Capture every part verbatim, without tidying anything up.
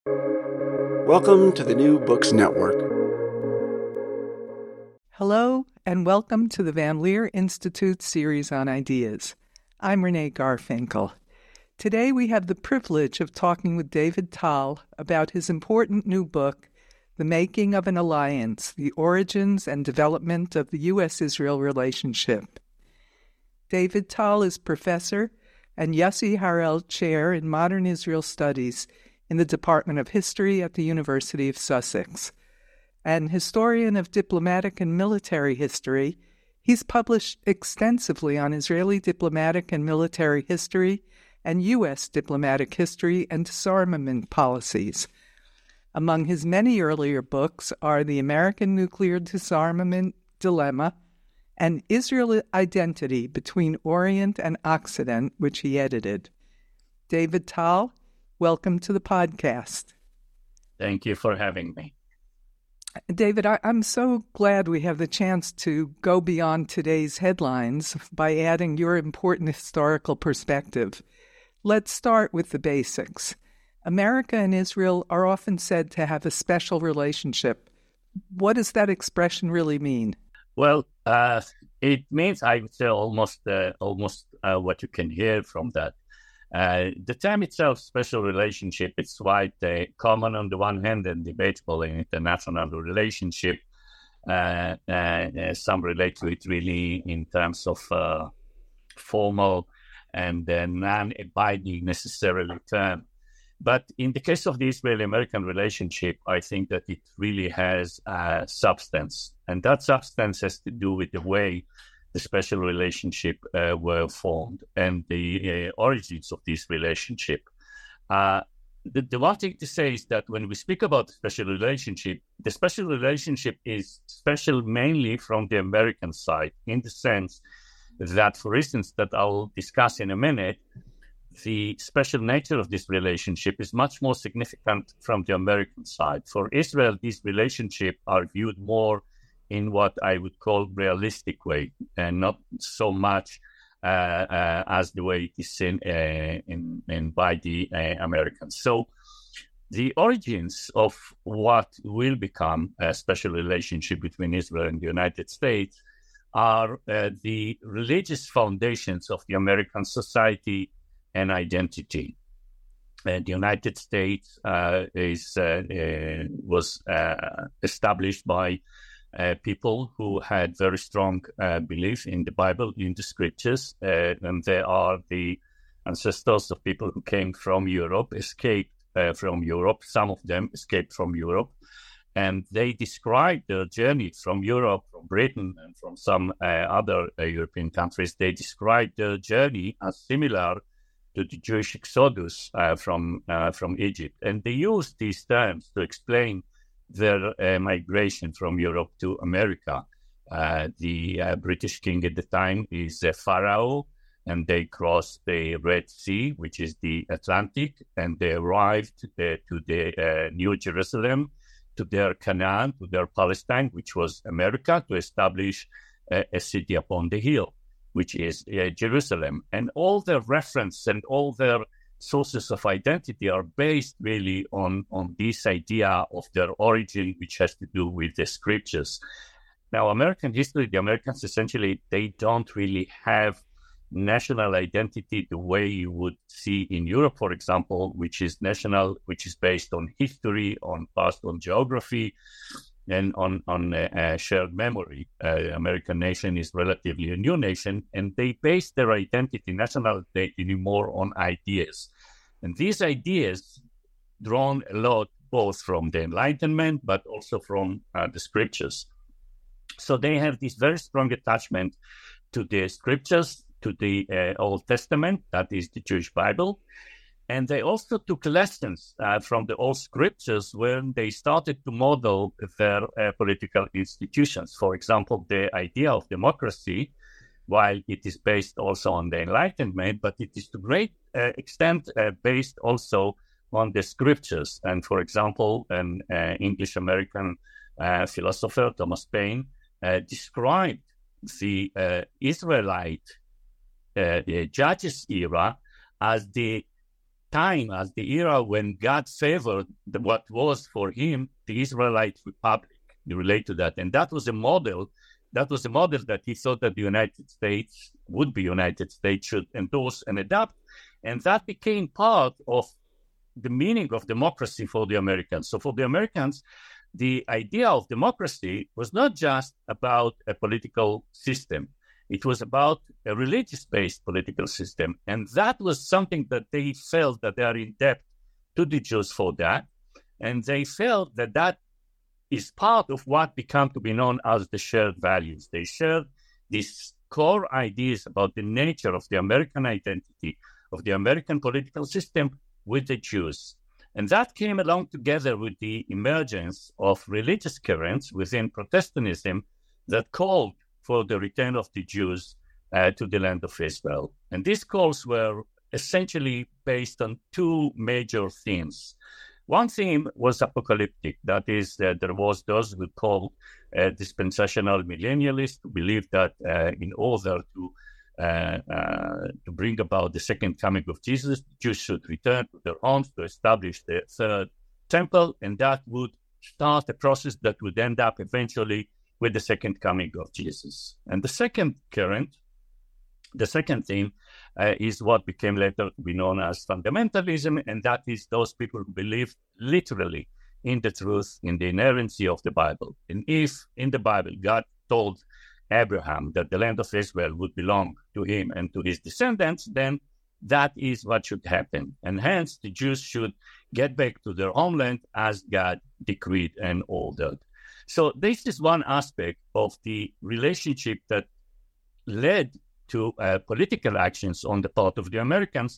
Welcome to the New Books Network. Hello, and welcome to the Van Leer Institute series on ideas. I'm Renee Garfinkel. Today we have the privilege of talking with David Tal about his important new book, The Making of an Alliance, The Origins and Development of the U S Israel Relationship. David Tal is professor and Yossi Harel Chair in Modern Israel Studies in the Department of History at the University of Sussex. An historian of diplomatic and military history, he's published extensively on Israeli diplomatic and military history and U S diplomatic history and disarmament policies. Among his many earlier books are The American Nuclear Disarmament Dilemma and Israel Identity Between Orient and Occident, which he edited. David Tal, welcome to the podcast. Thank you for having me. David, I, I'm so glad we have the chance to go beyond today's headlines by adding your important historical perspective. Let's start with the basics. America and Israel are often said to have a special relationship. What does that expression really mean? Well, uh, it means, I would say, almost uh, almost uh, what you can hear from that. Uh, the term itself, special relationship, it's quite uh, common on the one hand and debatable in international relationship. Uh, uh, uh, some relate to it really in terms of uh, formal and uh, non-abiding necessarily term. But in the case of the Israeli-American relationship, I think that it really has uh, substance. And that substance has to do with the way the special relationship uh, were formed and the uh, origins of this relationship. Uh, the, the one thing to say is that when we speak about the special relationship, the special relationship is special mainly from the American side, in the sense that, for instance, that I'll discuss in a minute, the special nature of this relationship is much more significant from the American side. For Israel, these relationships are viewed more in what I would call realistic way, and not so much uh, uh, as the way it is seen uh, in, in by the uh, Americans. So the origins of what will become a special relationship between Israel and the United States are uh, the religious foundations of the American society and identity. Uh, the United States uh, is uh, uh, was uh, established by Uh, people who had very strong uh, belief in the Bible, in the scriptures, uh, and they are the ancestors of people who came from Europe, escaped uh, from Europe. Some of them escaped from Europe, and they described their journey from Europe, from Britain, and from some uh, other uh, European countries. They described their journey as similar to the Jewish exodus uh, from uh, from Egypt, and they used these terms to explain their uh, migration from Europe to America. Uh, the uh, British king at the time is uh, Pharaoh, and they crossed the Red Sea, which is the Atlantic, and they arrived uh, to the uh, New Jerusalem, to their Canaan, to their Palestine, which was America, to establish uh, a city upon the hill, which is uh, Jerusalem. And all their reference and all their sources of identity are based really on, on this idea of their origin, which has to do with the scriptures. Now, American history, the Americans essentially, they don't really have national identity the way you would see in Europe, for example, which is national, which is based on history, on past, on geography, and on, on uh, uh, shared memory. Uh, American nation is relatively a new nation, and they base their identity, national identity, more on ideas. And these ideas drawn a lot both from the Enlightenment, but also from uh, the scriptures. So they have this very strong attachment to the scriptures, to the uh, Old Testament, that is the Jewish Bible. And they also took lessons uh, from the old scriptures when they started to model their uh, political institutions. For example, the idea of democracy, while it is based also on the Enlightenment, but it is to great uh, extent uh, based also on the scriptures. And for example, an uh, English-American uh, philosopher, Thomas Paine, uh, described the uh, Israelite uh, the Judges era as the time, as the era when God favored the, what was for him the Israelite Republic. You relate to that. And that was a model, that was a model that he thought that the United States, would be United States, should endorse and adopt. And that became part of the meaning of democracy for the Americans. So for the Americans, the idea of democracy was not just about a political system. It was about a religious-based political system. And that was something that they felt that they are in debt to the Jews for that. And they felt that that is part of what became to be known as the shared values. They shared these core ideas about the nature of the American identity, of the American political system with the Jews. And that came along together with the emergence of religious currents within Protestantism that called for the return of the Jews uh, to the land of Israel. And these calls were essentially based on two major themes. One theme was apocalyptic. That is, uh, there was those who called uh, dispensational millennialists who believed that uh, in order to uh, uh, to bring about the second coming of Jesus, Jews should return to their homes to establish the third temple, and that would start a process that would end up eventually with the second coming of Jesus. And the second current, the second theme, uh, is what became later to be known as fundamentalism, and that is those people who believe literally in the truth, in the inerrancy of the Bible. And if in the Bible God told Abraham that the land of Israel would belong to him and to his descendants, then that is what should happen. And hence, the Jews should get back to their homeland as God decreed and ordered. So this is one aspect of the relationship that led to uh, political actions on the part of the Americans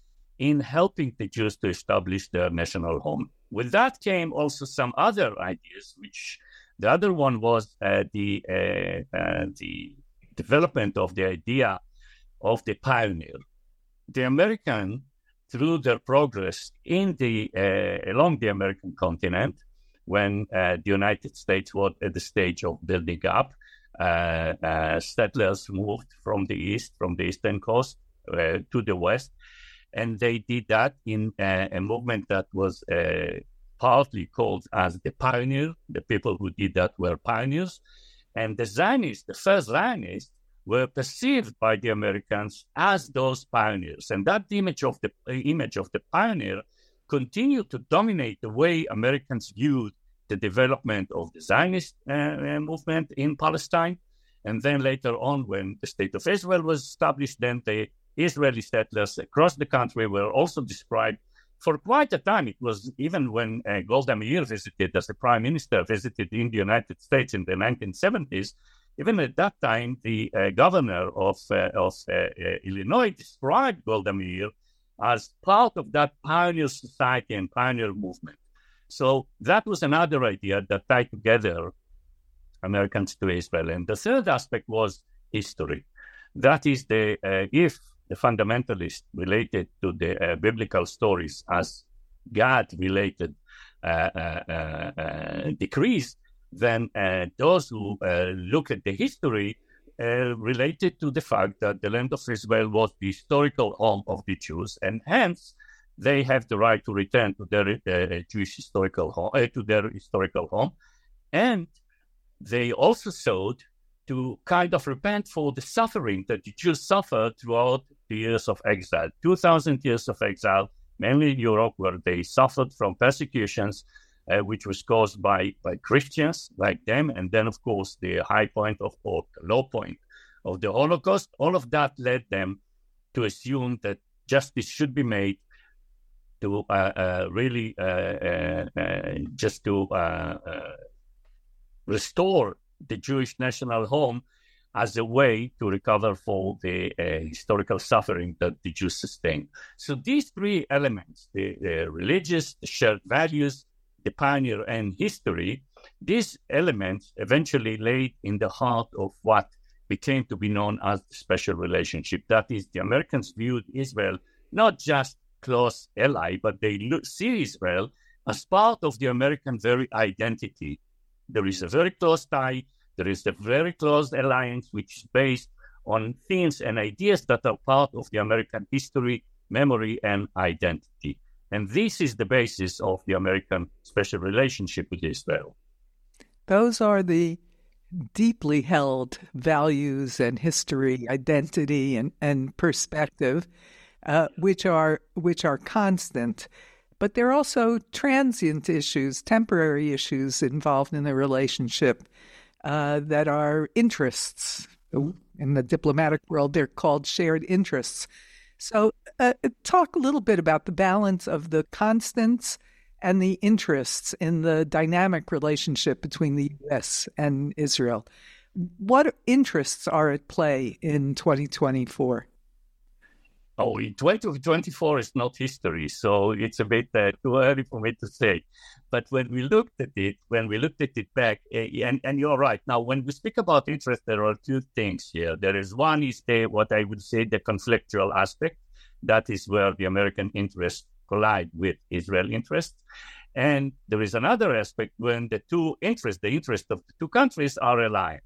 in helping the Jews to establish their national home. With that came also some other ideas, which the other one was uh, the uh, uh, the development of the idea of the pioneer. The American, through their progress in the uh, along the American continent, when uh, the United States was at the stage of building up, uh, uh, settlers moved from the east, from the eastern coast uh, to the west, and they did that in uh, a movement that was uh, partly called as the pioneer. The people who did that were pioneers. And the Zionists, the first Zionists, were perceived by the Americans as those pioneers. And that image of the uh, image of the pioneer continued to dominate the way Americans viewed the development of the Zionist uh, movement in Palestine. And then later on, when the State of Israel was established, then the Israeli settlers across the country were also described for quite a time. It was even when uh, Golda Meir visited as the prime minister, visited in the United States in the nineteen seventies. Even at that time, the uh, governor of, uh, of uh, uh, Illinois described Golda Meir as part of that pioneer society and pioneer movement. So that was another idea that tied together Americans to Israel. And the third aspect was history. That is, the uh, if the fundamentalists related to the uh, biblical stories as God related uh, uh, uh, uh, decrees, then uh, those who uh, look at the history uh, related to the fact that the land of Israel was the historical home of the Jews, and hence they have the right to return to their uh, Jewish historical home, uh, to their historical home, and they also sought to kind of repent for the suffering that the Jews suffered throughout the years of exile, two thousand years of exile, mainly in Europe, where they suffered from persecutions, uh, which was caused by, by Christians like them, and then, of course, the high point of, or the low point of the Holocaust. All of that led them to assume that justice should be made to uh, uh, really uh, uh, uh, just to uh, uh, restore the Jewish national home as a way to recover for the uh, historical suffering that the Jews sustained. So these three elements, the, the religious, the shared values, the pioneer, and history, these elements eventually laid in the heart of what became to be known as the special relationship. That is, the Americans viewed Israel not just close ally, but they look, see Israel as part of the American very identity. There is a very close tie. There is a very close alliance which is based on themes and ideas that are part of the American history memory, and identity. And this is the basis of the American special relationship with Israel. Those are the deeply held values and history, identity and, and perspective, uh, which are which are constant. But there are also transient issues, temporary issues involved in the relationship uh, that are interests. In the diplomatic world, they're called shared interests. So uh, talk a little bit about the balance of the constants and the interests in the dynamic relationship between the U S and Israel. What interests are at play in twenty twenty-four? Oh, in twenty twenty-four is not history, so it's a bit uh, too early for me to say. But when we looked at it, when we looked at it back, uh, and, and you're right. Now, when we speak about interest, there are two things here. There is one is the what I would say the conflictual aspect. That is where the American interests collide with Israel interests. And there is another aspect when the two interests, the interests of the two countries are aligned.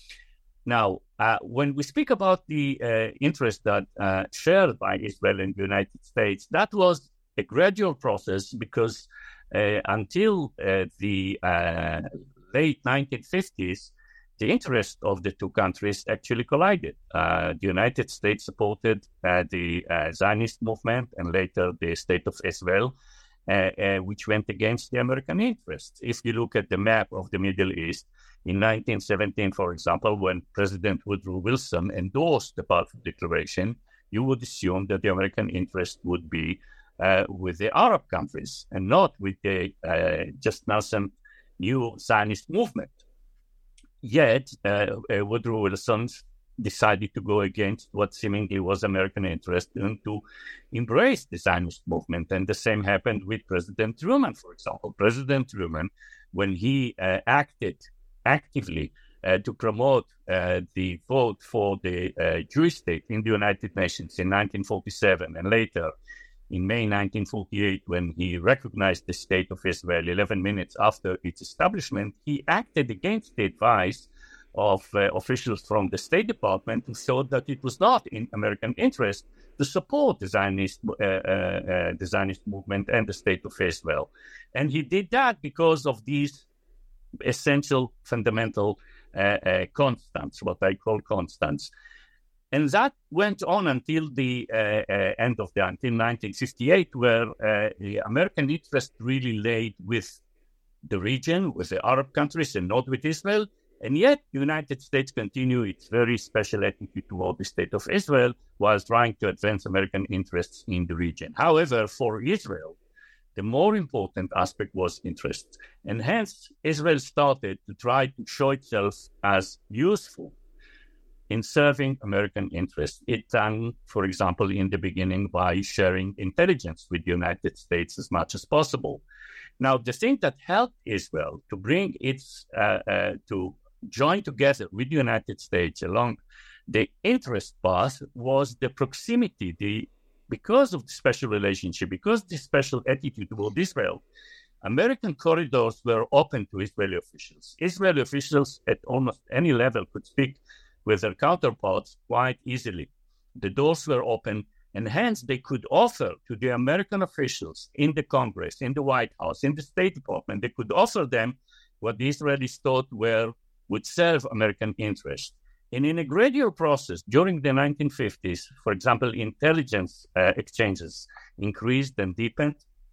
Now, uh, when we speak about the uh, interest that uh, shared by Israel and the United States, that was a gradual process because uh, until uh, the uh, late nineteen fifties, the interest of the two countries actually collided. Uh, the United States supported uh, the uh, Zionist movement and later the State of Israel, uh, uh, which went against the American interests. If you look at the map of the Middle East, in nineteen seventeen, for example, when President Woodrow Wilson endorsed the Balfour Declaration, you would assume that the American interest would be uh, with the Arab countries and not with the uh, just nascent new Zionist movement. Yet, uh, uh, Woodrow Wilson decided to go against what seemingly was American interest and to embrace the Zionist movement. And the same happened with President Truman, for example. President Truman, when he uh, acted actively uh, to promote uh, the vote for the uh, Jewish state in the United Nations in nineteen forty-seven, and later in May nineteen forty-eight, when he recognized the state of Israel eleven minutes after its establishment, he acted against the advice of uh, officials from the State Department who thought that it was not in American interest to support the Zionist, uh, uh, uh, the Zionist movement and the state of Israel. And he did that because of these essential, fundamental uh, uh, constants, what I call constants. And that went on until the uh, uh, end of the, until nineteen fifty-eight, where uh, the American interest really laid with the region, with the Arab countries, and not with Israel. And yet, the United States continued its very special attitude toward the state of Israel while trying to advance American interests in the region. However, for Israel, the more important aspect was interest. And hence, Israel started to try to show itself as useful in serving American interests. It done, for example, in the beginning by sharing intelligence with the United States as much as possible. Now, the thing that helped Israel to bring its, uh, uh, to join together with the United States along the interest path was the proximity, the because of the special relationship, because of the special attitude toward Israel, American corridors were open to Israeli officials. Israeli officials at almost any level could speak with their counterparts quite easily. The doors were open, and hence they could offer to the American officials in the Congress, in the White House, in the State Department, they could offer them what the Israelis thought were would serve American interests. And in a gradual process, during the nineteen fifties, for example, intelligence uh, exchanges increased and deepened.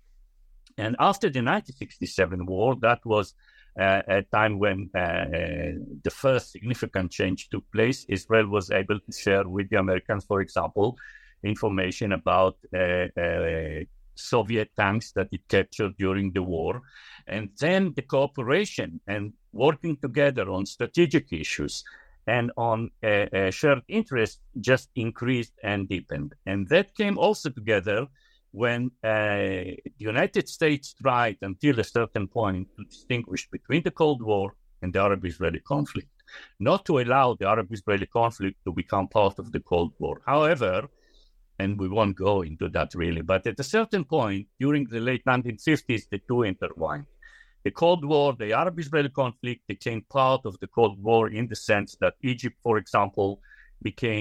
And after the nineteen sixty-seven war, that was uh, a time when uh, uh, the first significant change took place. Israel was able to share with the Americans, for example, information about uh, uh, Soviet tanks that it captured during the war. And then the cooperation and working together on strategic issues and on uh, uh, shared interest just increased and deepened. And that came also together when uh, the United States tried until a certain point to distinguish between the Cold War and the Arab-Israeli conflict, not to allow the Arab-Israeli conflict to become part of the Cold War. However, and we won't go into that really, but at a certain point during the late nineteen fifties, the two intertwined. The Cold War, the Arab-Israeli conflict became part of the Cold War in the sense that Egypt, for example, became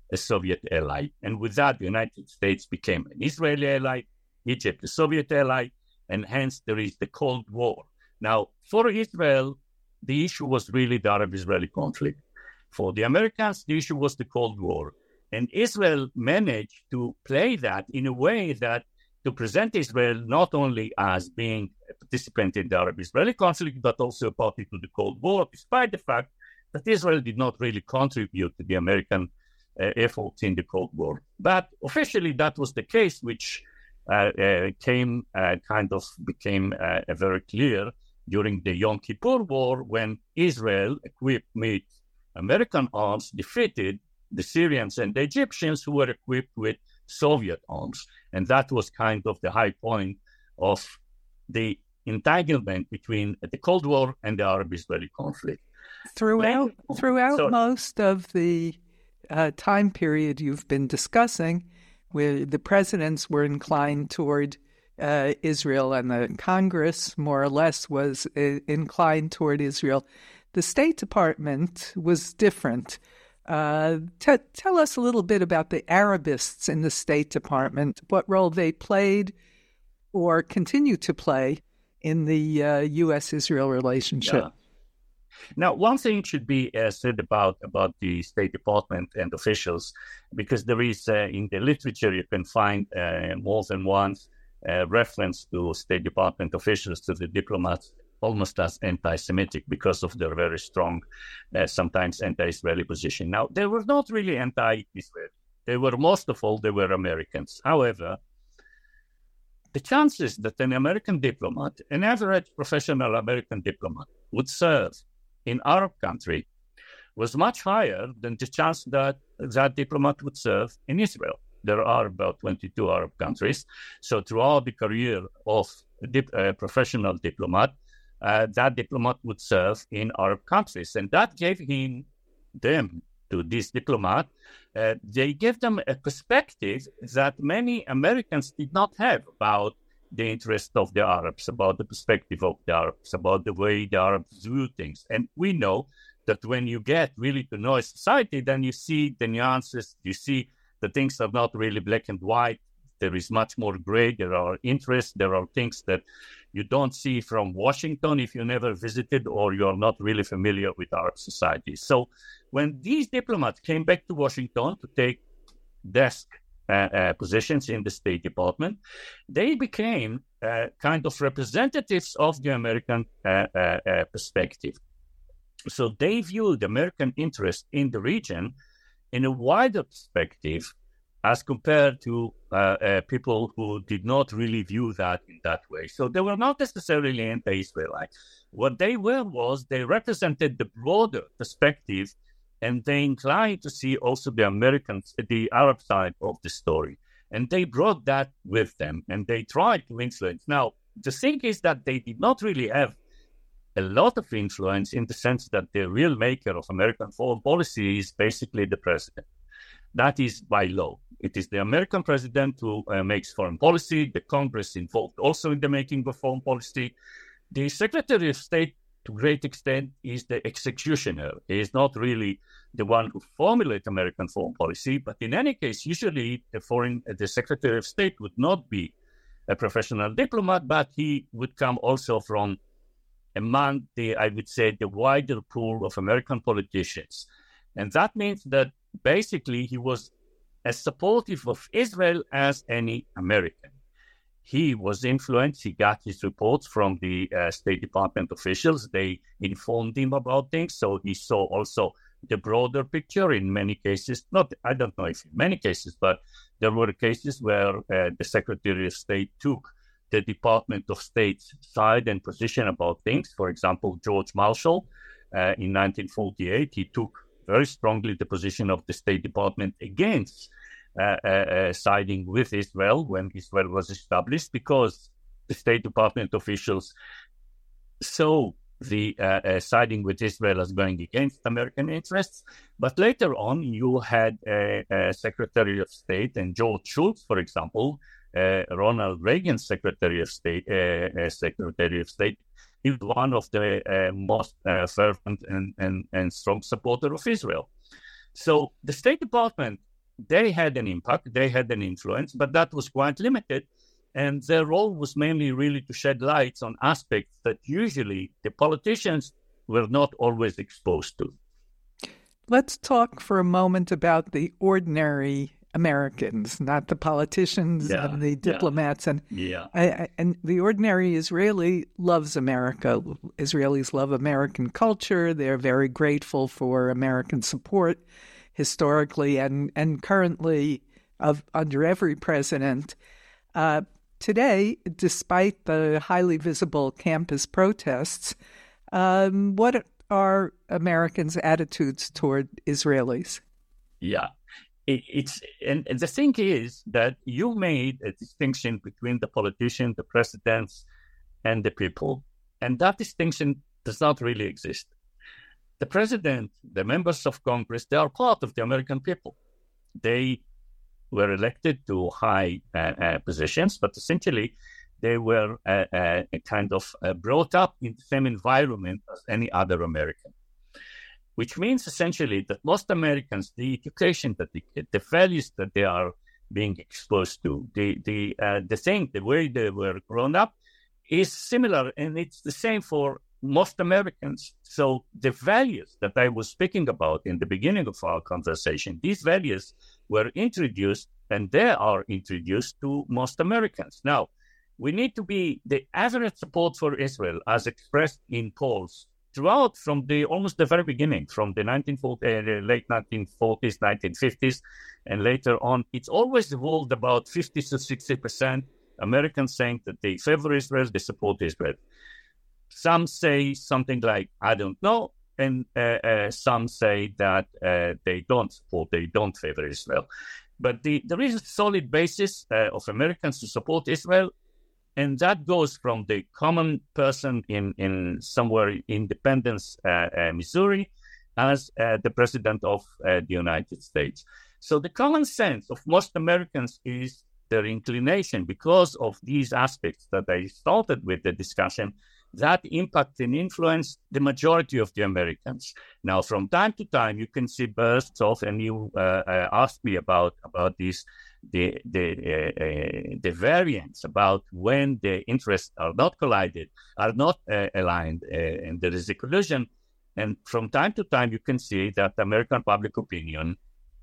a Soviet ally. And with that, the United States became an Israeli ally, Egypt a Soviet ally, and hence there is the Cold War. Now, for Israel, the issue was really the Arab-Israeli conflict. For the Americans, the issue was the Cold War. And Israel managed to play that in a way that to present Israel not only as being a participant in the Arab-Israeli conflict, but also a party to the Cold War, despite the fact that Israel did not really contribute to the American uh, efforts in the Cold War. But officially, that was the case, which uh, uh, came uh, kind of became uh, very clear during the Yom Kippur War, when Israel, equipped with American arms, defeated the Syrians and the Egyptians, who were equipped with Soviet arms. And that was kind of the high point of the entanglement between the Cold War and the Arab-Israeli conflict. Throughout, throughout Sorry. most of the uh, time period you've been discussing, where the presidents were inclined toward uh, Israel and the Congress more or less was uh, inclined toward Israel, the State Department was different. Uh, t- tell us a little bit about the Arabists in the State Department, what role they played or continue to play in the uh, U S Israel relationship. Yeah. Now, one thing should be uh, said about, about the State Department and officials, because there is, uh, in the literature, you can find uh, more than one uh, reference to State Department officials, to the diplomats, almost as anti-Semitic because of their very strong, uh, sometimes anti-Israeli position. Now, they were not really anti-Israel. They were, most of all, they were Americans. However, the chances that an American diplomat, an average professional American diplomat, would serve in Arab country was much higher than the chance that that diplomat would serve in Israel. There are about twenty-two Arab countries. So throughout the career of a dip, uh, professional diplomat, Uh, that diplomat would serve in Arab countries. And that gave him, them, to this diplomat, uh, they gave them a perspective that many Americans did not have about the interest of the Arabs, about the perspective of the Arabs, about the way the Arabs view things. And we know that when you get really to know a society, then you see the nuances, you see that things are not really black and white. There is much more gray. There are interests. There are things that you don't see from Washington if you never visited or you're not really familiar with Arab society. So when these diplomats came back to Washington to take desk uh, uh, positions in the State Department, they became uh, kind of representatives of the American uh, uh, uh, perspective. So they viewed American interest in the region in a wider perspective as compared to uh, uh, people who did not really view that in that way. So they were not necessarily anti-Israelite. What they were was they represented the broader perspective, and they inclined to see also the American, the Arab side of the story. And they brought that with them, and they tried to influence. Now, the thing is that they did not really have a lot of influence in the sense that the real maker of American foreign policy is basically the president. That is by law. It is the American president who uh, makes foreign policy. The Congress involved also in the making of foreign policy. The Secretary of State, to a great extent, is the executioner. He is not really the one who formulates American foreign policy, but in any case, usually the foreign, the Secretary of State would not be a professional diplomat, but he would come also from among the, I would say, the wider pool of American politicians. And that means that basically he was as supportive of Israel as any American. He was influenced. He got his reports from the uh, State Department officials. They informed him about things. So he saw also the broader picture in many cases. Not, I don't know if in many cases, but there were cases where uh, the Secretary of State took the Department of State's side and position about things. For example, George Marshall uh, in nineteen forty-eight, he took very strongly the position of the State Department against uh, uh, uh, siding with Israel when Israel was established, because the State Department officials saw the uh, uh, siding with Israel as going against American interests. But later on, you had a, a Secretary of State, and George Shultz, for example, uh, Ronald Reagan's Secretary of State, uh, uh, Secretary of State, he was one of the uh, most uh, fervent and, and, and strong supporter of Israel. So the State Department they had an impact, they had an influence, but that was quite limited. And their role was mainly really to shed lights on aspects that usually the politicians were not always exposed to. Let's talk for a moment about the ordinary Americans, not the politicians yeah, and the diplomats. Yeah. And, yeah. I, I, and the ordinary Israeli loves America. Israelis love American culture. They're very grateful for American support historically and, and currently of under every president. Uh, today, despite the highly visible campus protests, um, what are Americans' attitudes toward Israelis? Yeah. It's and the thing is that you made a distinction between the politician, the presidents, and the people, and that distinction does not really exist. The president, the members of Congress, they are part of the American people. They were elected to high uh, uh, positions, but essentially they were uh, uh, kind of uh, brought up in the same environment as any other American. Which means essentially that most Americans, the education that they get, the values that they are being exposed to, the the uh, the thing, the way they were grown up, is similar, and it's the same for most Americans. So the values that I was speaking about in the beginning of our conversation, these values were introduced, and they are introduced to most Americans. Now, we need to be the average support for Israel, as expressed in polls, throughout from the almost the very beginning, from the nineteen forties, uh, late nineteen forties, nineteen fifties, and later on, it's always evolved about fifty to sixty percent Americans saying that they favor Israel, they support Israel. Some say something like, I don't know, and uh, uh, some say that uh, they don't support, they don't favor Israel. But the, there is a solid basis uh, of Americans to support Israel. And that goes from the common person in, in somewhere in Independence, uh, uh, Missouri, as uh, the president of uh, the United States. So the common sense of most Americans is their inclination, because of these aspects that I started with the discussion, that impact and influence the majority of the Americans. Now, from time to time, you can see bursts of, and you uh, uh, asked me about, about this, the the uh, uh, the variance about when the interests are not collided, are not uh, aligned, uh, and there is a collision. And from time to time, you can see that American public opinion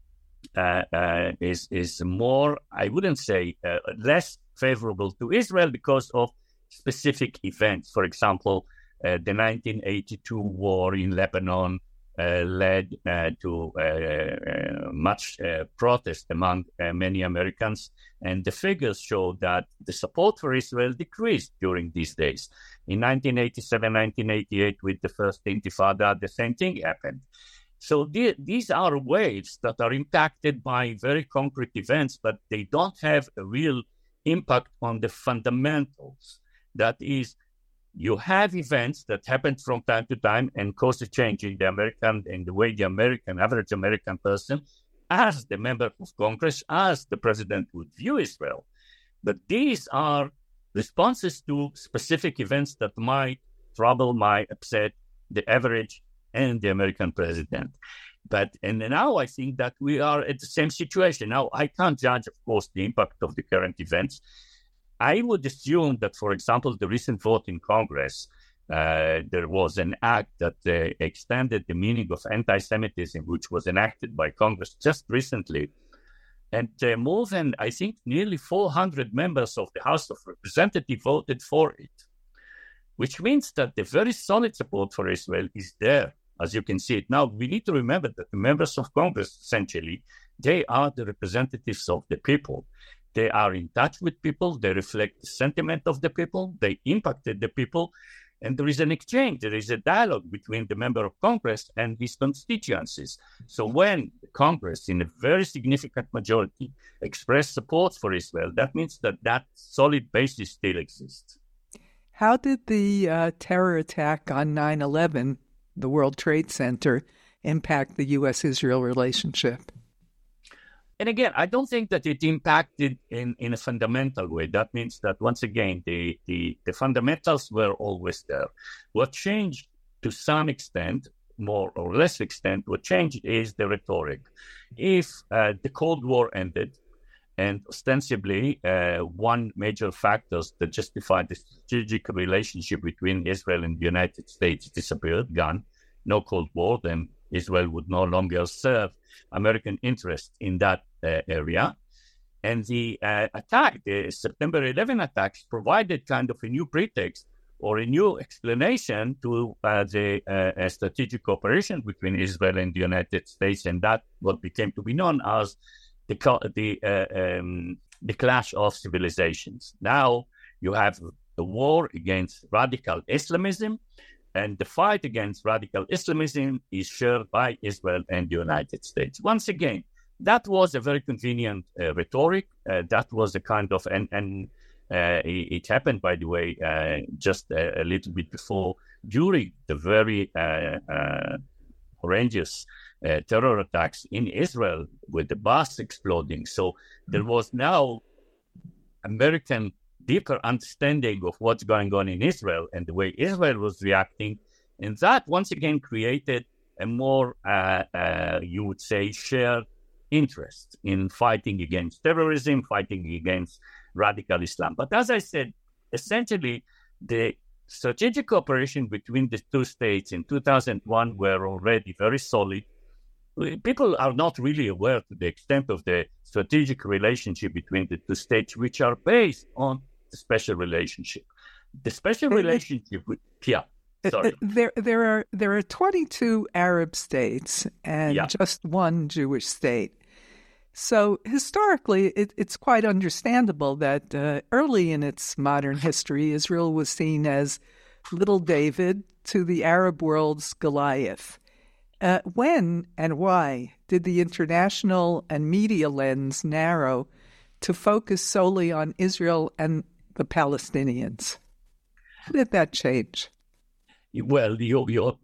uh, uh, is is more, I wouldn't say uh, less favorable to Israel because of specific events. For example, uh, the nineteen eighty-two war in Lebanon Uh, led uh, to uh, uh, much uh, protest among uh, many Americans, and the figures show that the support for Israel decreased during these days. In nineteen eighty-seven, nineteen eighty-eight, with the first Intifada, the same thing happened. So the, these are waves that are impacted by very concrete events, but they don't have a real impact on the fundamentals. That is, you have events that happen from time to time and cause a change in the American, in the way the American, average American person, as the member of Congress, as the president would view Israel. But these are responses to specific events that might trouble, might upset the average and the American president. But, and now I think that we are at the same situation. Now, I can't judge, of course, the impact of the current events. I would assume that, for example, the recent vote in Congress, uh, there was an act that uh, extended the meaning of anti-Semitism, which was enacted by Congress just recently. And uh, more than, I think, nearly four hundred members of the House of Representatives voted for it, which means that the very solid support for Israel is there, as you can see it. Now, we need to remember that the members of Congress, essentially, they are the representatives of the people. They are in touch with people, they reflect the sentiment of the people, they impacted the people, and there is an exchange, there is a dialogue between the member of Congress and his constituencies. So when the Congress, in a very significant majority, express support for Israel, that means that that solid basis still exists. How did the uh, terror attack on nine eleven, the World Trade Center, impact the U S Israel relationship? And again, I don't think that it impacted in, in a fundamental way. That means that, once again, the, the, the fundamentals were always there. What changed to some extent more or less extent, what changed is the rhetoric. If uh, the Cold War ended, and ostensibly uh, one major factors that justified the strategic relationship between Israel and the United States disappeared, gone, no Cold War, then Israel would no longer serve American interests in that uh, area. And the uh, attack, the September eleventh attacks, provided kind of a new pretext or a new explanation to uh, the uh, strategic cooperation between Israel and the United States, and that what became to be known as the the uh, um, the clash of civilizations. Now you have the war against radical Islamism, and the fight against radical Islamism is shared by Israel and the United States. Once again, that was a very convenient uh, rhetoric. Uh, that was a kind of, and, and uh, it, it happened, by the way, uh, just a, a little bit before, during the very uh, uh, horrendous uh, terror attacks in Israel with the bus exploding. So there was now American deeper understanding of what's going on in Israel and the way Israel was reacting. And that once again created a more, uh, uh, you would say, shared interest in fighting against terrorism, fighting against radical Islam. But as I said, essentially, the strategic cooperation between the two states in two thousand one were already very solid. People are not really aware to the extent of the strategic relationship between the two states, which are based on the special relationship. The special relationship with, yeah. Sorry. There, there are there are twenty-two Arab states and yeah. just one Jewish state. So historically, it, it's quite understandable that uh, early in its modern history, Israel was seen as little David to the Arab world's Goliath. Uh, when and why did the international and media lens narrow to focus solely on Israel and the Palestinians? How did that change? Well, you, you,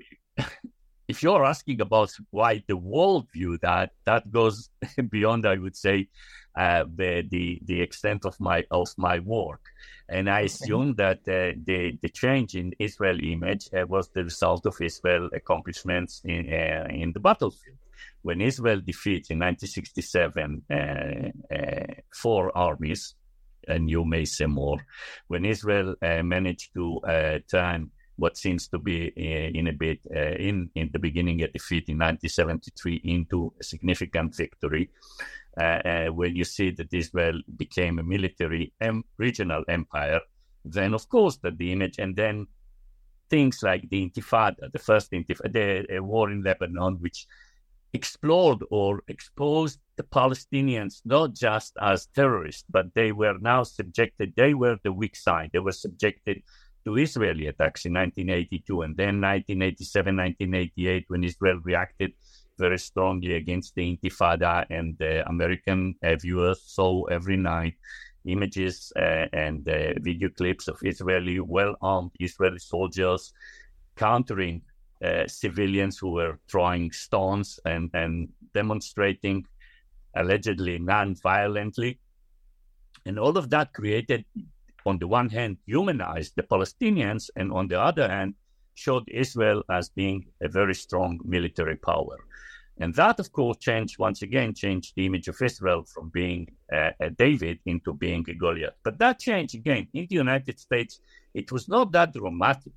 if you're asking about why the world view that, that goes beyond, I would say, uh, the, the the extent of my of my work, and I assume that uh, the the change in Israel image uh, was the result of Israel accomplishments in uh, in the battlefield. When Israel defeats in nineteen sixty-seven uh, uh, four armies, and you may say more, when Israel uh, managed to uh, turn what seems to be uh, in a bit uh, in, in the beginning a defeat in nineteen seventy-three into a significant victory, uh, uh, when you see that Israel became a military and regional empire, then of course that the image, and then things like the Intifada, the first Intifada, the uh, war in Lebanon, which explored or exposed the Palestinians not just as terrorists, but they were now subjected, they were the weak side, they were subjected to Israeli attacks in nineteen eighty-two, and then nineteen eighty-seven, nineteen eighty-eight, when Israel reacted very strongly against the Intifada, and the American uh, viewers saw every night images uh, and uh, video clips of Israeli, well-armed Israeli soldiers countering uh, civilians who were throwing stones and, and demonstrating allegedly non-violently. And all of that created, on the one hand, humanized the Palestinians, and on the other hand, showed Israel as being a very strong military power. And that, of course, changed, once again, changed the image of Israel from being uh, a David into being a Goliath. But that changed, again, in the United States, it was not that dramatic.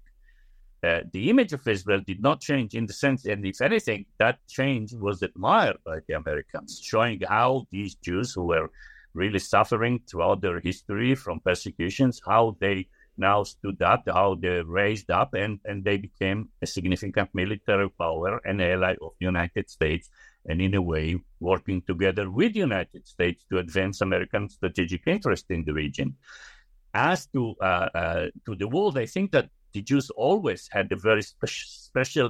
Uh, the image of Israel did not change in the sense, and if anything, that change was admired by the Americans, showing how these Jews who were really suffering throughout their history from persecutions, how they now stood up, how they raised up, and, and they became a significant military power and ally of the United States, and in a way working together with the United States to advance American strategic interest in the region. As to uh, uh, to the world, I think that the Jews always had a very spe- special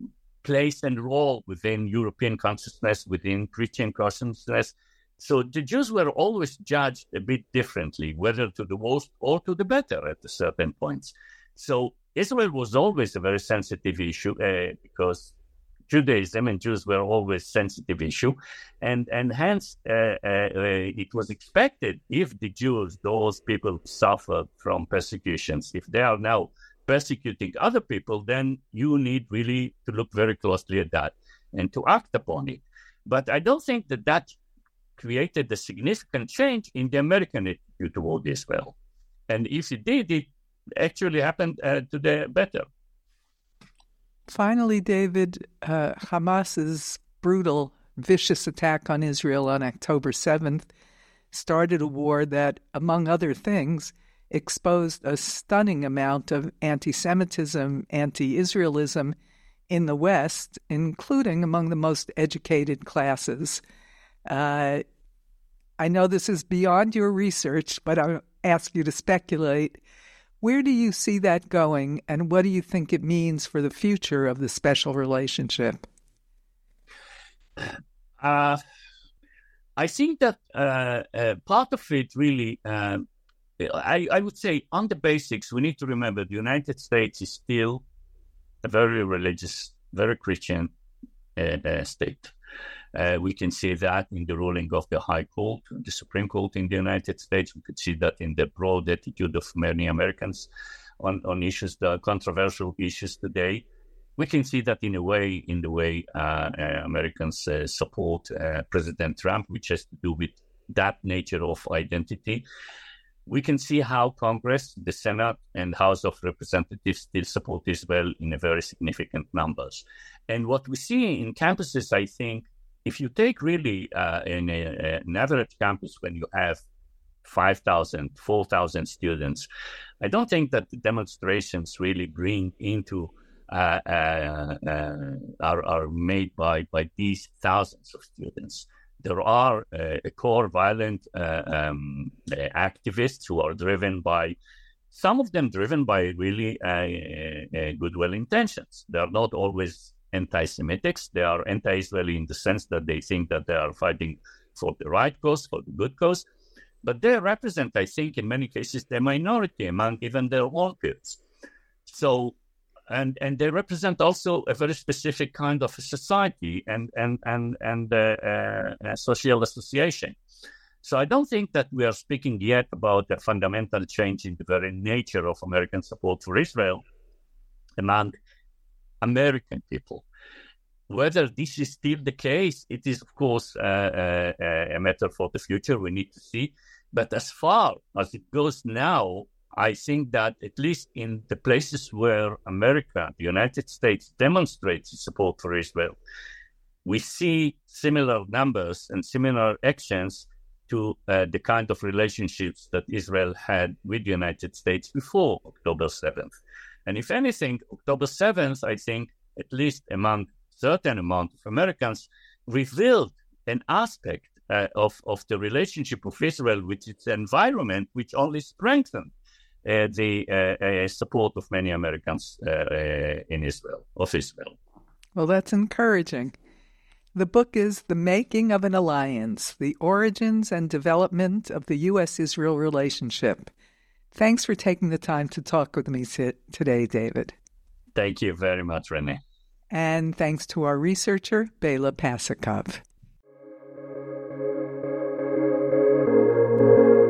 place and role within European consciousness, within Christian consciousness. So the Jews were always judged a bit differently, whether to the worst or to the better at certain points. So Israel was always a very sensitive issue uh, because Judaism and Jews were always a sensitive issue. And, and hence, uh, uh, it was expected if the Jews, those people suffered from persecutions, if they are now persecuting other people, then you need really to look very closely at that and to act upon it. But I don't think that that created a significant change in the American attitude toward Israel. And if it did, it actually happened uh, to the better. Finally, David, uh, Hamas's brutal, vicious attack on Israel on October seventh started a war that, among other things, exposed a stunning amount of anti-Semitism, anti-Israelism in the West, including among the most educated classes. Uh, I know this is beyond your research, but I'll ask you to speculate. Where do you see that going, and what do you think it means for the future of the special relationship? Uh, I think that uh, uh, part of it really, uh, I, I would say on the basics, we need to remember the United States is still a very religious, very Christian uh, uh, state. Uh, we can see that in the ruling of the High Court, the Supreme Court in the United States. We could see that in the broad attitude of many Americans on, on issues, the controversial issues today. We can see that in a way, in the way uh, uh, Americans uh, support uh, President Trump, which has to do with that nature of identity. We can see how Congress, the Senate, and House of Representatives still support Israel in a very significant numbers. And what we see in campuses, I think, if you take really uh, in a, an average campus when you have five thousand, four thousand students, I don't think that the demonstrations really bring into uh, uh, uh, are, are made by, by these thousands of students. There are uh, a core violent uh, um, uh, activists who are driven by, some of them driven by really uh, uh, goodwill intentions. They are not always anti-Semitics. They are anti-Israeli in the sense that they think that they are fighting for the right cause, for the good cause. But they represent, I think, in many cases, the minority among even their own peers. So, and and they represent also a very specific kind of a society and and and and uh, uh, a social association. So I don't think that we are speaking yet about a fundamental change in the very nature of American support for Israel among American people. Whether this is still the case, it is, of course, uh, uh, a matter for the future. We need to see. But as far as it goes now, I think that at least in the places where America, the United States, demonstrates its support for Israel, we see similar numbers and similar actions to uh, the kind of relationships that Israel had with the United States before October seventh. And if anything, October seventh, I think, at least among certain amount of Americans, revealed an aspect uh, of, of the relationship of Israel with its environment, which only strengthened uh, the uh, uh, support of many Americans uh, uh, in Israel, of Israel. Well, that's encouraging. The book is The Making of an Alliance, The Origins and Development of the U S Israel Relationship. Thanks for taking the time to talk with me t- today, David. Thank you very much, Renee. And thanks to our researcher, Bela Pasikov.